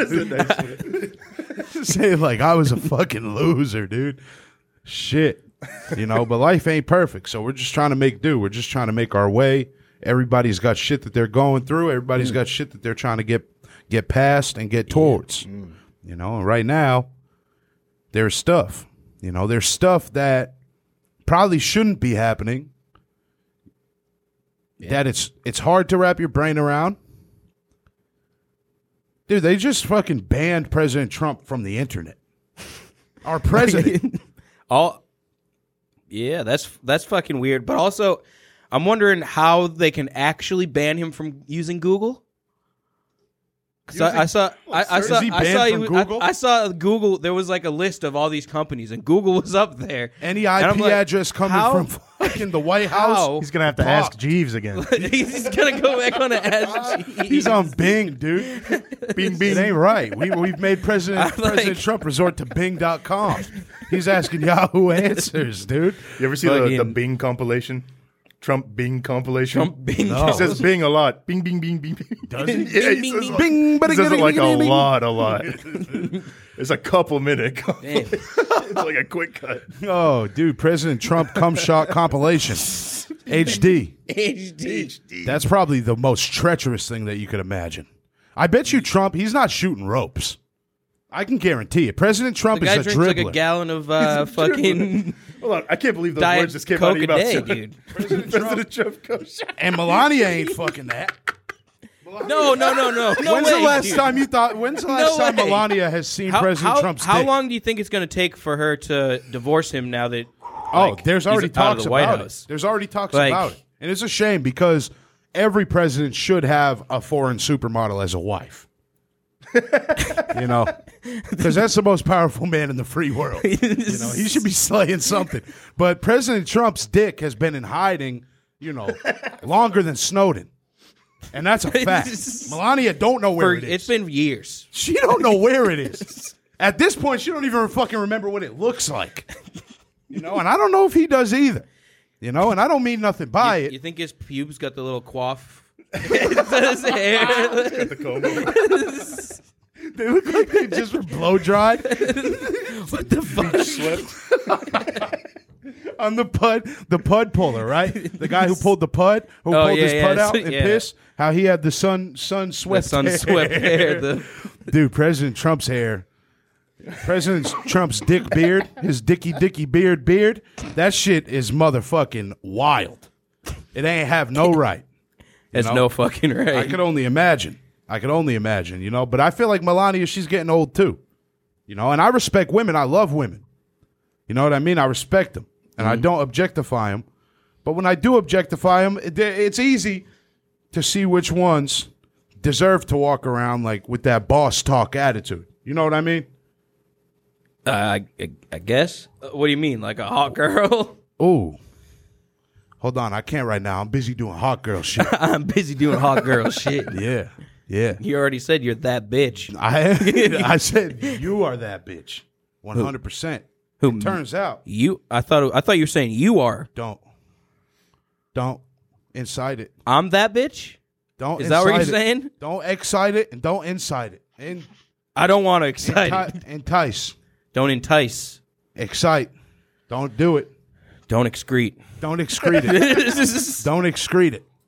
Say like I was a fucking loser, dude. Shit, you know. But life ain't perfect, so we're just trying to make do. We're just trying to make our way. Everybody's got shit that they're going through. Everybody's got shit that they're trying to get get past and get towards. You know, and right now there's stuff. You know, there's stuff that probably shouldn't be happening. That it's it's hard to wrap your brain around. Dude, they just fucking banned President Trump from the internet. Our president. All, yeah, that's that's fucking weird. But also, I'm wondering how they can actually ban him from using Google. Because I, I saw, I, I saw, Is he I banned saw, from you- Google? I, I saw Google. There was like a list of all these companies, and Google was up there. Any And I I'm P like, address coming how- from fucking the White How? House. He's gonna have to Fuck. ask Jeeves again. He's gonna go back on the ask. He's on Bing, dude. Bing, It bing. ain't right. We, we've made President I'm like- President Trump resort to Bing dot com. He's asking Yahoo Answers, dude. You ever see the, the Fucking- Bing compilation? Trump Bing compilation. Trump Bing. No. He says Bing a lot. Bing, bing, bing, bing, bing. Does he? Yeah, he Bing, says, bing, like- Bing, he says it like a bing, bing. lot, a lot. It's a couple minute. Damn. It's like a quick cut. Oh, dude, President Trump cum shot compilation. H D. H D. That's probably the most treacherous thing that you could imagine. I bet you Trump, he's not shooting ropes. I can guarantee it. President Trump The guy is a drinks dribbler. like a gallon of uh, fucking Hold on, I can't believe those Diet words just came Coke out of your a mouth. day, dude. President Trump goes. And Melania ain't fucking that. No, no, no, no, no when's way, the last dude. time you thought? When's the last No time way. Melania has seen How, President how, Trump's how dick? long do you think it's going to take for her to divorce him now that? Oh, like, there's he's already out of talks the White about House? it. There's already talks Like- about it, and it's a shame because every president should have a foreign supermodel as a wife. You know, because that's the most powerful man in the free world. You know, he should be slaying something. But President Trump's dick has been in hiding, you know, longer than Snowden, and that's a fact. Melania don't know where For, it is. it's been years. She don't know where it is. At this point, she don't even fucking remember what it looks like. You know, and I don't know if he does either. You know, and I don't mean nothing by You, it. you think his pubes got the little coif? His hair. The comb. They look like they just were blow dried What the fuck? on the pud, the pud puller, right? The guy who pulled the pud, who Oh, pulled yeah, his yeah, pud out so- and yeah. pissed. How he had the sun, sun swept, The sun hair. swept hair. The, Dude, President Trump's hair, President Trump's dick beard, his dicky dicky beard beard. That shit is motherfucking wild. It ain't have no right. has know? no fucking right. I could only imagine. I could only imagine, you know. But I feel like Melania, she's getting old too, you know. And I respect women. I love women. You know what I mean? I respect them, and I don't objectify them. But when I do objectify them, it, it's easy to see which ones deserve to walk around like with that boss talk attitude. You know what I mean? Uh, I, I guess. Uh, What do you mean, like a hot girl? Ooh. Hold on, I can't right now. I'm busy doing hot girl shit. I'm busy doing hot girl shit. Yeah, yeah. You already said you're that bitch. I I said you are that bitch, one hundred percent. Who? Turns out, You? I thought. I thought you were saying you are. don't, don't incite it. I'm that bitch. Don't. Is that what you're incite it. saying? Don't excite it and don't incite it. And I don't want to excite. enti- entice, Don't entice. excite. Don't do it. Don't excrete. Don't excrete it. Don't excrete it.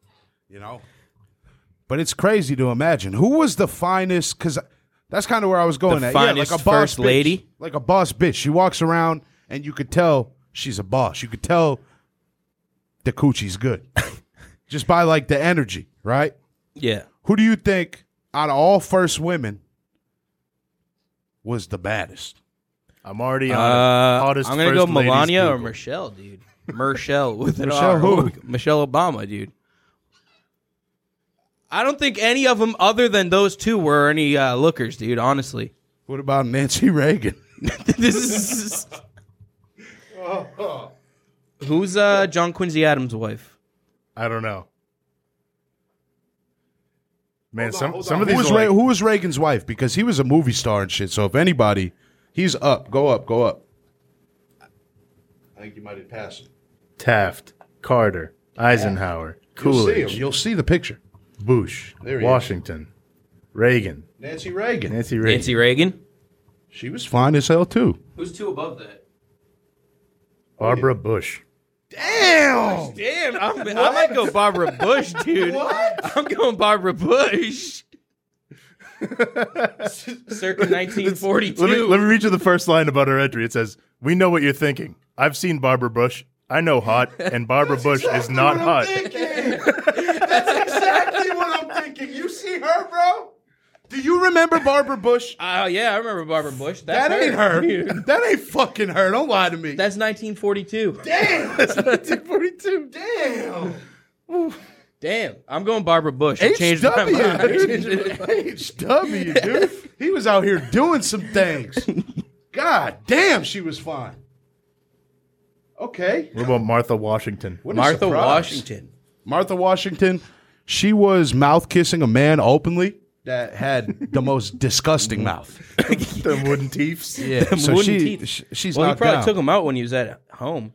You know? But it's crazy to imagine. Who was the finest? Because that's kind of where I was going The at. finest yeah, like a boss first bitch. lady? Like a boss bitch. She walks around and you could tell she's a boss. You could tell the coochie's good. Just by like the energy, right? Yeah. Who do you think out of all first women was the baddest? I'm already on Uh, it. Hottest I'm gonna first go ladies Melania or Google. Michelle, dude. Michelle with an Michelle R. who? Michelle Obama, dude. I don't think any of them, other than those two, were any uh, lookers, dude. Honestly, What about Nancy Reagan? this is who's uh, John Quincy Adams' wife? I don't know. Man, Hold on, some hold some on. of who these was, are Re- like, who was Reagan's wife? Because he was a movie star and shit. So if anybody, he's up. Go up. Go up. I think you might have passed him. Taft, Carter, Eisenhower, You'll see him. Coolidge, You'll see the picture. Bush, There he is. Washington, Reagan, Nancy Reagan. Nancy Reagan. Nancy Reagan. She was fine as hell too. Who's two above that? Barbara Bush. Damn. Damn, I'm, I might go Barbara Bush, dude. What? I'm going Barbara Bush. Circa nineteen forty-two. Let me, let me read you the first line about her entry. It says, "We know what you're thinking. I've seen Barbara Bush. I know hot, and Barbara Bush is not hot." That's exactly what I'm thinking. You see her, bro? Do you remember Barbara Bush? Oh, yeah, I remember Barbara Bush. That's That ain't her. That ain't fucking her. Don't lie to me. That's nineteen forty-two. Damn. nineteen forty-two. Damn. Damn, I'm going Barbara Bush. I H changed my W, mind. dude. H W, dude. He was out here doing some things. God damn, she was fine. Okay. What about Martha Washington? What a Martha surprise. Washington. Martha Washington, she was mouth kissing a man openly that had the most disgusting mouth. The wooden teeth. Yeah, Them so wooden she, teeth. sh- she's Well, he knocked probably down. took him out when he was at home.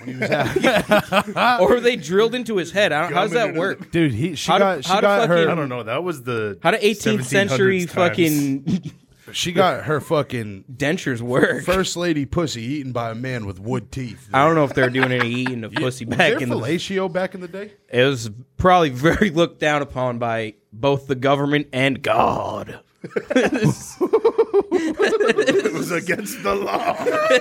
Or they drilled into his head. I don't, how does that work? Dude, he she How do- got she how do got her fucking- I don't know. That was the How do eighteenth century seventeen hundreds times. fucking she got her fucking dentures work? first lady pussy eaten by a man with wood teeth. I don't know if they were doing any eating of pussy Was back there in the. fellatio back in the day? It was probably very looked down upon by both the government and God. It was against the law.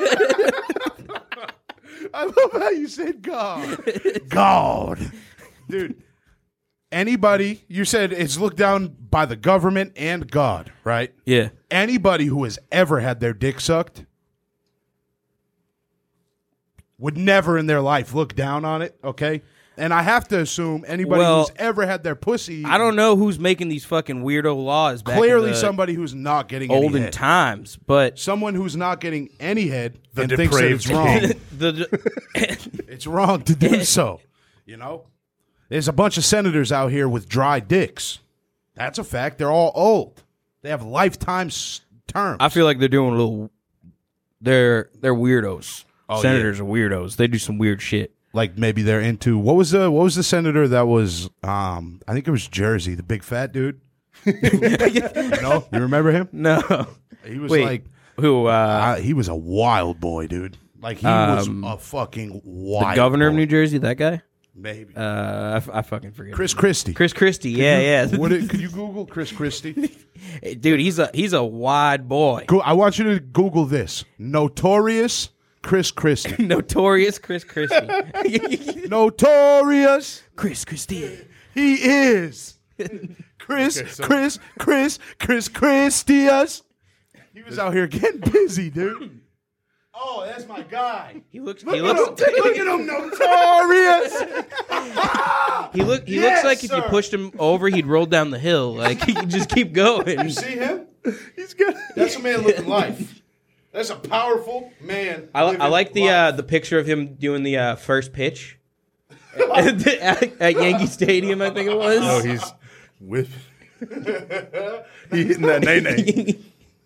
I love how you said God. God. Dude, anybody, you said it's looked down by the government and God, right? Yeah. Anybody who has ever had their dick sucked would never in their life look down on it, okay? And I have to assume anybody Well, who's ever had their pussy, I don't know who's making these fucking weirdo laws back clearly in the somebody who's not getting any olden head. times, but Someone who's not getting any head The and thinks that depraved it's wrong. the It's wrong to do so. You know? There's a bunch of senators out here with dry dicks. That's a fact. They're all old. They have lifetime s- terms. I feel like they're doing a little. They're they're weirdos. Oh, Senators are weirdos. They do some weird shit. like maybe they're into what was the what was the senator that was um I think it was Jersey, the big fat dude. You know? You remember him? No, He was wait, like who? Uh, uh, he was a wild boy, dude. Like he Um, was a fucking wild the governor of boy. New Jersey, that guy. Maybe. Uh, I, f- I fucking forget. Chris his name. Christie. Chris Christie. Yeah, yeah. What it, could you Google Chris Christie? Dude, he's a he's a wide boy. Go, I want you to Google this. Notorious Chris Christie. Notorious Chris Christie. Notorious. Chris Christie. He is. Chris, Okay, so- Chris, Chris, Chris Christius. He was out here getting busy, dude. Oh, that's my guy. He looks. Look He at looks. him. Look at him. Notorious. He look. He Yes, looks like if you sir. pushed him over, he'd roll down the hill. Like he could just keep going. See him? He's good. That's a man living life. That's a powerful man. I, li- I living like the life. uh, the picture of him doing the uh, first pitch at, at, at Yankee Stadium. I think it was. Oh, he's with. He hitting that nay nay.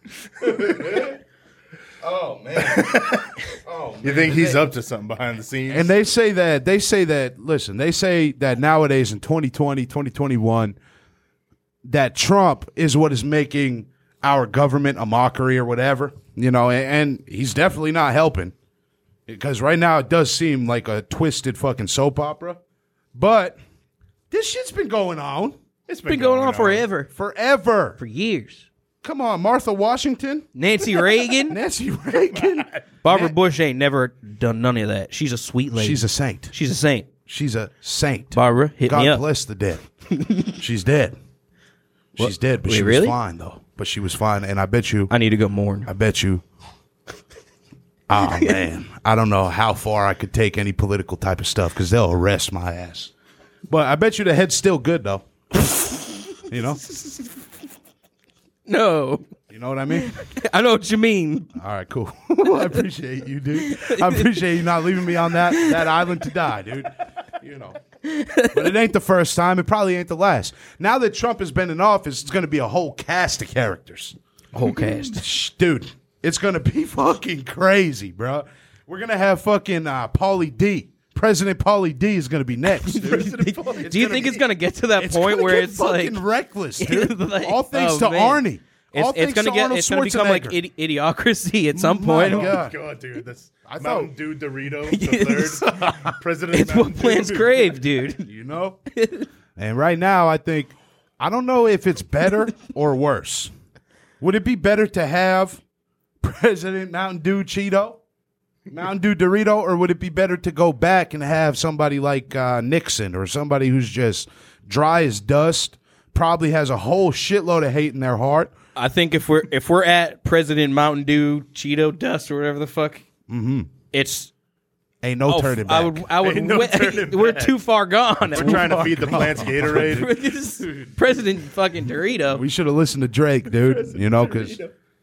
Oh man. Oh man. You think he's up to something behind the scenes? And they say that they say that listen, they say that nowadays in twenty twenty, twenty twenty-one that Trump is what is making our government a mockery or whatever, you know, and, and he's definitely not helping. Because right now it does seem like a twisted fucking soap opera. But This shit's been going on It's Been going on forever. forever. For years. Come on, Martha Washington, Nancy Reagan. Nancy Reagan. Barbara Bush ain't never done none of that. She's a sweet lady. She's a saint. She's a saint. She's a saint. Barbara, hit God me up. bless the dead. She's dead. She's What? dead, but Wait, she was really? fine though. But she was fine, and I bet you. I need to go mourn. I bet you. Oh man, I don't know how far I could take any political type of stuff because they'll arrest my ass. But I bet you the head's still good though. You know, No. you know what I mean. I know what you mean. All right, cool. I appreciate you, dude. I appreciate you not leaving me on that that island to die, dude. You know, but it ain't the first time. It probably ain't the last. Now that Trump has been in office, it's going to be a whole cast of characters. Whole cast. Shh, dude, it's gonna be fucking crazy, bro. We're gonna have fucking uh, Pauly D. President Pauly D is gonna be next. Dude. It's Do you gonna think be- it's going to get to that it's point gonna where get it's like. fucking reckless, dude? Like, All thanks oh, to man. Arnie. All It's, it's thanks gonna to get. Arnold It's gonna become like Schwarzenegger. idi- idiocracy at some My point. God. Oh, God, dude. That's I Mountain thought- Dew Dorito, the third. President It's Mountain what plants Dew. crave, dude. You know. And right now, I think I don't know if it's better or worse. Would it be better to have President Mountain Dew Cheeto, Mountain Dew Dorito, or would it be better to go back and have somebody like uh, Nixon or somebody who's just dry as dust, probably has a whole shitload of hate in their heart? I think if we're if we're at President Mountain Dew Cheeto Dust or whatever the fuck, mm-hmm. it's Ain't no oh, turning I back. would I would Ain't no we- turning we're back. too far gone. We're trying to feed the plants Gatorade. President fucking Dorito. We should have listened to Drake, dude. You know, because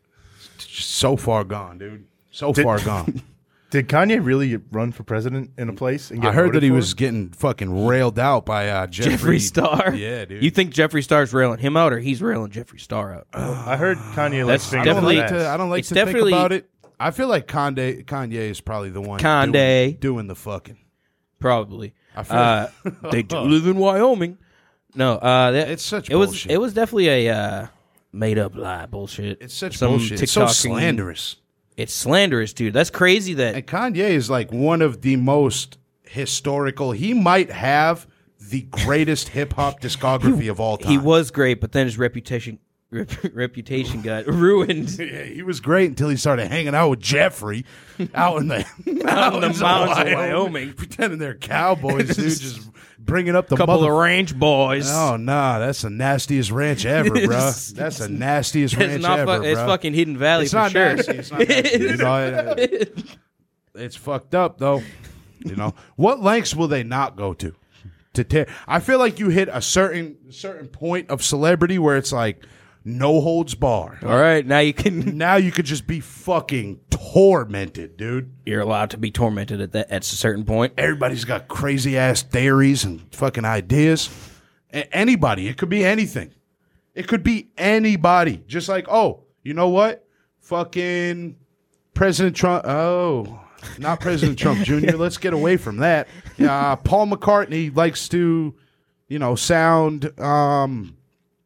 so far gone, dude. So far gone. Did Kanye really run for president in a place? And get I heard voted that he for? was getting fucking railed out by uh, Jeffrey, Jeffree Star. Yeah, dude. You think Jeffree Star's railing him out, or he's railing Jeffree Star out? I heard Kanye That's likes fingers I don't definitely- like to. I don't like It's to think definitely- about it. I feel like Kanye, Kanye is probably the one Kanye. doing, doing the fucking. Probably. I feel Uh, they do live in Wyoming. No, uh, that, It's such it was. bullshit. It was definitely a uh, made up lie bullshit. It's such Some bullshit. It's so TikToking- slanderous. It's slanderous, dude. That's crazy. That And Kanye is like one of the most historical. He might have the greatest hip hop discography of all time. he was great, but then his reputation rep, reputation got ruined. Yeah, he was great until he started hanging out with Jeffrey out in the Out in the mountains mountains of Wyoming. pretending they're cowboys, dude. Just bringing up the Couple mother- of range boys. Oh nah, that's the nastiest ranch ever, bro. That's the nastiest it's ranch not. ever, Fu- it's bro. fucking Hidden Valley It's for not sure. nasty. It's not nasty. You know, it- it's fucked up though. You know what lengths will they not go to to tear? I feel like you hit a certain certain point of celebrity where it's like no holds barred. All right, now you can. Now you could just be fucking tormented, dude. You're allowed to be tormented at that at a certain point. Everybody's got crazy ass theories and fucking ideas. A- anybody, it could be anything. It could be anybody. Just like, oh, you know what? Fucking President Trump. Oh, not President Trump Junior Let's get away from that. Uh, Paul McCartney likes to, you know, sound. Um,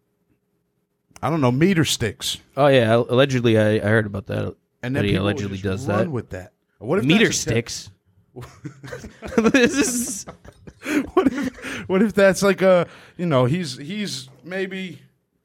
I don't know, meter sticks. Oh yeah, allegedly I, I heard about that. And that then he people allegedly just does run that. with that. What if Meter that's a- sticks. This is what if what if that's like a you know he's he's maybe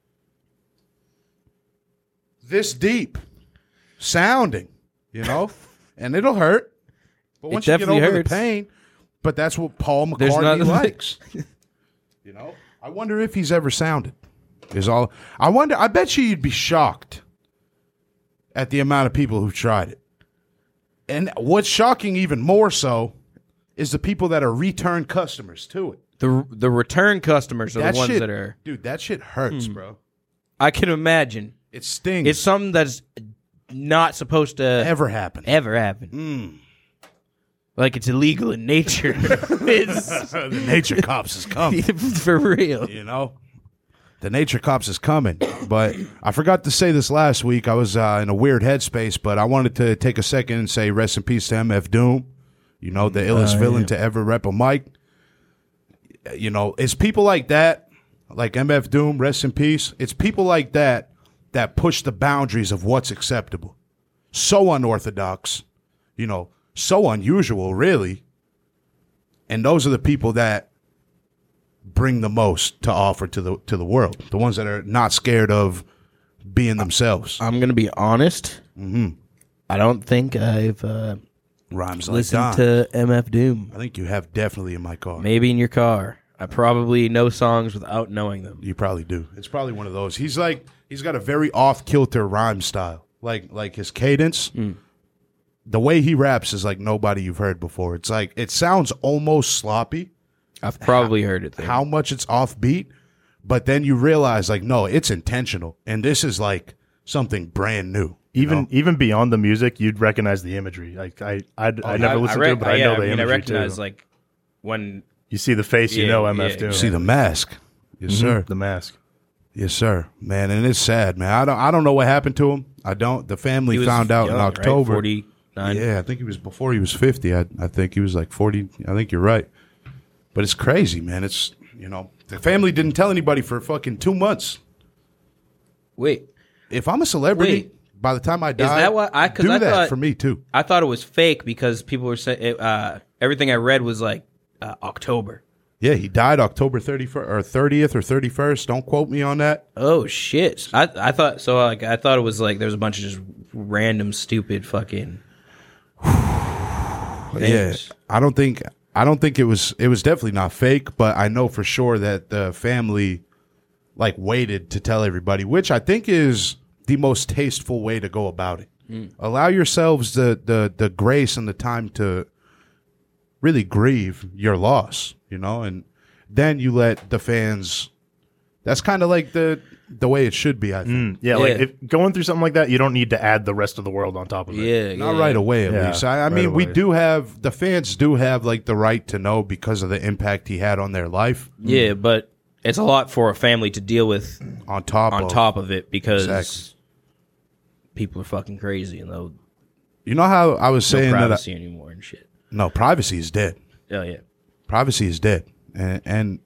this deep sounding, you know, and it'll hurt. But once you get definitely over hurts. the pain, but that's what Paul There's McCartney not- likes. You know, I wonder if he's ever sounded. Is all I wonder. I bet you you'd be shocked at the amount of people who've tried it. And what's shocking even more so is the people that are return customers to it. the the return customers are That the ones shit, that are. dude, that shit hurts, bro. I can imagine. It stings. It's something that's not supposed to ever happen. ever happen. Like it's illegal in nature. It's The nature cops is coming. for real. You know, the nature cops is coming. But I forgot to say this last week. I was uh, in a weird headspace, but I wanted to take a second and say rest in peace to M F Doom. You know, the illest Oh, villain yeah. to ever rep a mic. You know, it's people like that, like M F Doom, rest in peace. It's people like that that push the boundaries of what's acceptable. So unorthodox, you know, so unusual, really. And those are the people that bring the most to offer to the to the world. The ones that are not scared of being themselves. I'm gonna be honest. Mm-hmm. I don't think I've uh, Rhymes like listened Don. to M F Doom. I think you have definitely in my car. Maybe in your car. I probably know songs without knowing them. You probably do. It's probably one of those. He's like he's got a very off kilter rhyme style. Like like his cadence. Mm. The way he raps is like nobody you've heard before. It's like it sounds almost sloppy. I've probably how, heard it there. How much it's offbeat, but then you realize like no, it's intentional, and this is like something brand new. Even know? even beyond the music, you'd recognize the imagery. Like I I, oh, I never I, listened I re- to it, but I yeah, know the I mean, imagery I recognize too. like when you see the face, you yeah, know M F yeah, Doom. You see the mask, yes Mhm, sir. The mask, yes sir, man, and it's sad, man. I don't I don't know what happened to him. I don't. The family he was found out young, in October. Right? forty-nine Yeah, I think he was before he was fifty. I I think he was like forty. I think you're right. But it's crazy, man. It's, you know, the family didn't tell anybody for fucking two months. Wait, If I'm a celebrity, Wait. by the time I die, is that what I? Because do I that thought for me too. I thought it was fake because people were saying uh, everything I read was like uh, October. Yeah, he died October thirty-first or thirtieth or thirty-first. Don't quote me on that. Oh shit! I I thought so. Like I thought it was like there was a bunch of just random stupid fucking. Yeah, things. I don't think I don't think it was it was definitely not fake, but I know for sure that the family like waited to tell everybody, which I think is the most tasteful way to go about it. Mm. Allow yourselves the the the grace and the time to really grieve your loss, you know, and then you let the fans. That's kind of like the the way it should be, I think. Mm, yeah, Yeah. like if going through something like that, you don't need to add the rest of the world on top of it. Yeah, Not yeah. right away, at Yeah, least. I, I right mean, we away. do have the fans do have like the right to know because of the impact he had on their life. Yeah, but it's a lot for a family to deal with On top, on of, top of it because Exactly. people are fucking crazy and they'll you know how I was no saying that. I, privacy anymore and shit. no, privacy is dead. Oh yeah, Privacy is dead, and, and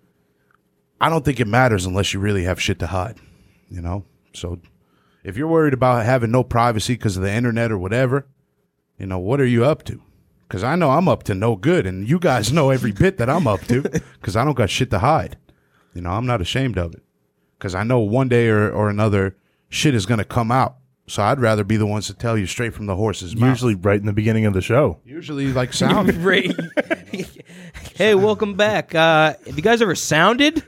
I don't think it matters unless you really have shit to hide. You know, so if you're worried about having no privacy because of the internet or whatever, you know, what are you up to? Because I know I'm up to no good, and you guys know every bit that I'm up to because I don't got shit to hide. You know, I'm not ashamed of it because I know one day or, or another shit is going to come out. So I'd rather be the ones to tell you straight from the horse's mouth. Usually, right in the beginning of the show. Usually like sound. Right. Hey, welcome back. Uh, have you guys ever sounded?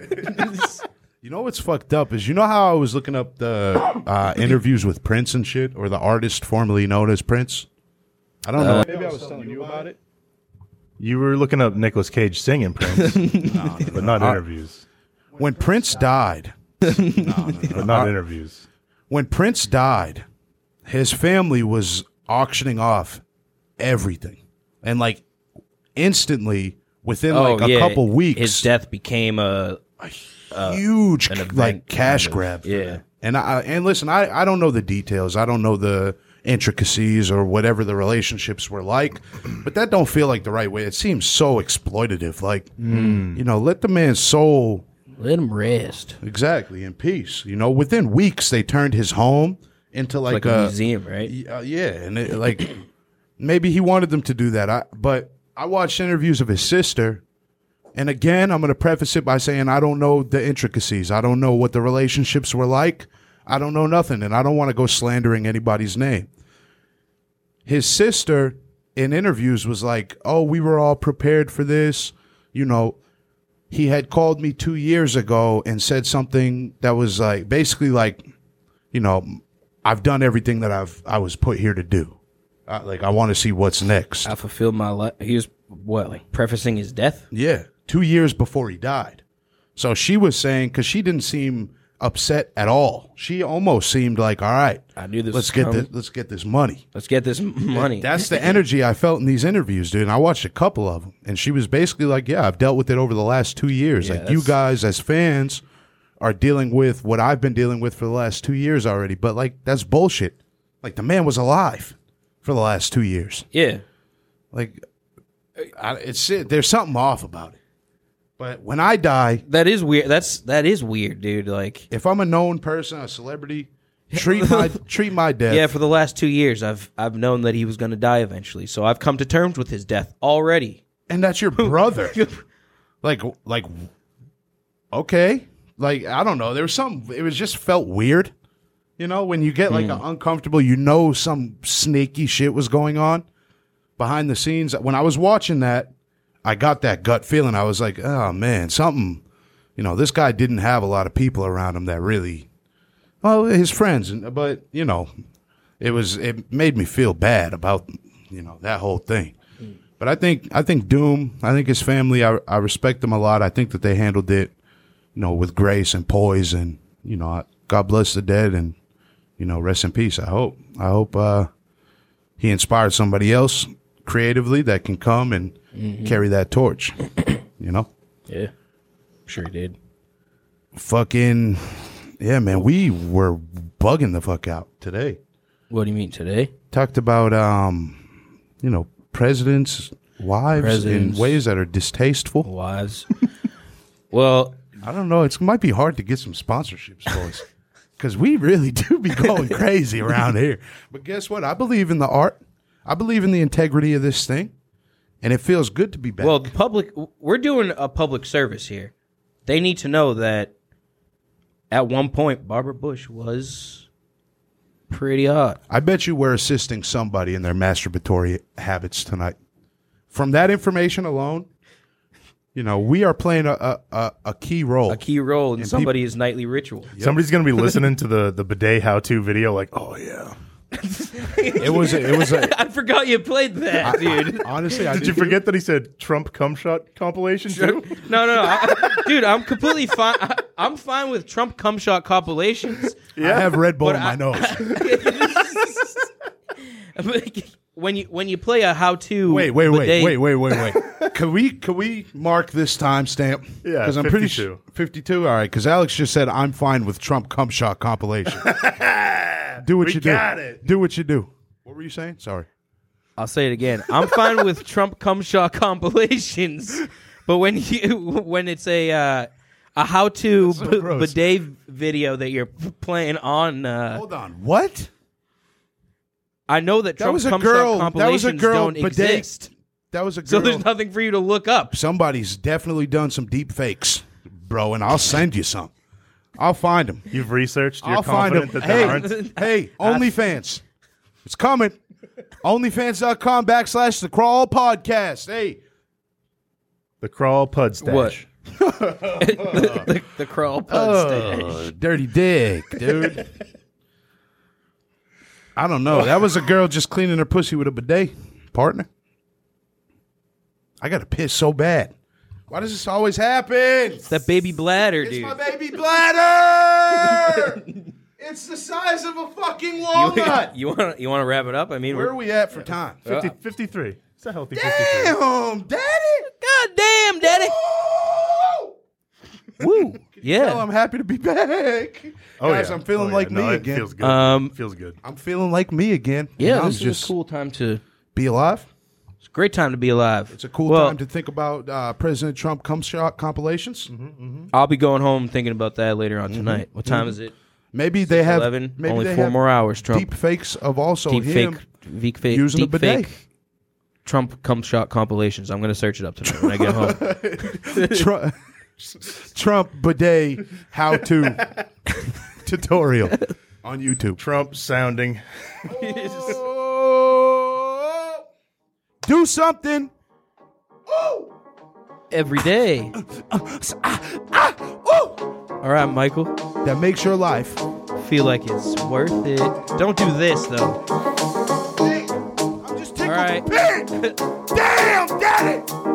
You know what's fucked up is you know how I was looking up the uh, interviews with Prince and shit, or the artist formerly known as Prince. I don't know. Maybe I was telling you about it. You were looking up Nicolas Cage singing Prince, but not interviews. When Prince died, But not interviews. when Prince died, his family was auctioning off everything, and like instantly within like a couple weeks, his death became a huge an event like cash kind of. grab. for Yeah. them. And I and listen, I, I don't know the details. I don't know the intricacies or whatever the relationships were like, but that don't feel like the right way. It seems so exploitative. Like, you know, let the man's soul Let him rest. exactly in peace. You know, within weeks they turned his home into like, Like a a museum, right? uh, yeah, and it, like maybe he wanted them to do that. I but I watched interviews of his sister. And again, I'm going to preface it by saying I don't know the intricacies. I don't know what the relationships were like. I don't know nothing, and I don't want to go slandering anybody's name. His sister in interviews was like, oh, we were all prepared for this. You know, he had called me two years ago and said something that was like, basically like, you know, I've done everything that I've I was put here to do. Uh, like, I want to see what's next. I fulfilled my life. He was, what, like prefacing his death? Yeah, two years before he died. So she was saying, because she didn't seem upset at all. She almost seemed like, all right, I knew this let's was get coming. this, let's get this money. Let's get this m- money. That's the energy I felt in these interviews, dude. And I watched a couple of them, and she was basically like, yeah, I've dealt with it over the last two years. Yeah, like, you that's- guys as fans are dealing with what I've been dealing with for the last two years already. But, like, that's bullshit. Like, the man was alive for the last two years. yeah. Like, I, it's there's something off about it. But when I die, That is weird. That's, that is weird, dude. Like, if I'm a known person, a celebrity, treat my treat my death. yeah, for the last two years, I've, I've known that he was going to die eventually. So I've come to terms with his death already. And that's your brother. Like, like, okay. Like, I don't know. There was something, it was just felt weird. You know, when you get like Mm. uncomfortable, you know some snaky shit was going on behind the scenes. When I was watching that, I got that gut feeling. I was like, oh man, something, you know, this guy didn't have a lot of people around him that really, well, his friends, and but, you know, it was, it made me feel bad about, you know, that whole thing. But I think, I think Doom, I think his family, I, I respect them a lot. I think that they handled it, you know, with grace and poise, and, you know, God bless the dead, and, you know, rest in peace. I hope, I hope, uh, he inspired somebody else creatively that can come and mm-hmm. carry that torch, you know? Yeah. Sure he did. Fucking, yeah, man, we were bugging the fuck out today. What do you mean today? Talked about, um, you know, presidents' wives Presidents. in ways that are distasteful. Wives. Well, I don't know. It might be hard to get some sponsorships, boys, because we really do be going crazy around here. But guess what? I believe in the art. I believe in the integrity of this thing, and it feels good to be back. well, the public, we're doing a public service here. They need to know that at one point, Barbara Bush was pretty hot. I bet you we're assisting somebody in their masturbatory habits tonight. From that information alone, you know, we are playing a a, a, a key role. A key role in And somebody's nightly ritual. Somebody's gonna be listening to the the bidet how to video, like, oh yeah. It was a, it was a, I forgot you played that, dude. honestly. I Did you forget that he said Trump cum shot compilation too? No, no, no. I, dude, I'm completely fine. I, I'm fine with Trump cum shot compilations. I have Red Bull But in my I- nose. when you when you play a how-to Wait, wait, wait, bidet- wait, wait, wait, wait. Can we can we mark this timestamp? Yeah, because I'm pretty fifty-two. sure fifty-two. All right, because Alex just said I'm fine with Trump cum shot compilation. Do what We you do. got it. Do what you do. What were you saying? Sorry. I'll say it again. I'm fine with Trump cum shot compilations, but when you when it's a uh, a how-to so b- gross. bidet video that you're playing on, uh, Hold on. What? I know that That Trump was a cum girl. shot That was a compilations girl don't bidet. exist. That was a girl. So there's nothing for you to look up. Somebody's definitely done some deep fakes, bro, and I'll send you some. I'll find them. You've researched. You're I'll find them. confident that there Hey, aren't. hey, OnlyFans. It's coming. OnlyFans.com backslash the Crawl Podcast. Hey, The crawl pud stash. What? the, the, the crawl pud stash. oh, dirty dick, dude. I don't know. That was a girl just cleaning her pussy with a bidet, partner. I got to piss so bad. Why does this always happen? It's that baby bladder, It's dude. my baby bladder. It's the size of a fucking walnut. You want you want to wrap it up? I mean, Where we're, are we at for time? fifty, fifty-three. It's a healthy fifty-three. Damn, daddy. God damn, daddy. Woo. Woo. Tell Yeah. I'm happy to be back. Oh, Guys, yeah. I'm feeling Oh, yeah. like No, me it again. Feels good. Um, feels good. I'm feeling like me again. Yeah, And I'm this just is a cool time to. be alive. It's a great time to be alive. It's a cool well, time to think about uh, President Trump cum shot compilations. I'll be going home thinking about that later on tonight. What time is it? Maybe they have Eleven. maybe Only they four have more hours. Trump. deep fakes of also deep him. fake. Deep fake. using a deep bidet. fake. Trump cum shot compilations. I'm gonna search it up tonight when I get home. Trump, Trump bidet how to tutorial on YouTube. Trump sounding. Oh, do something. Every day. All right, Michael. That makes your life. Feel like it's worth it. Don't do this though. Hey, I'm just tickled All right. pink. Damn, daddy.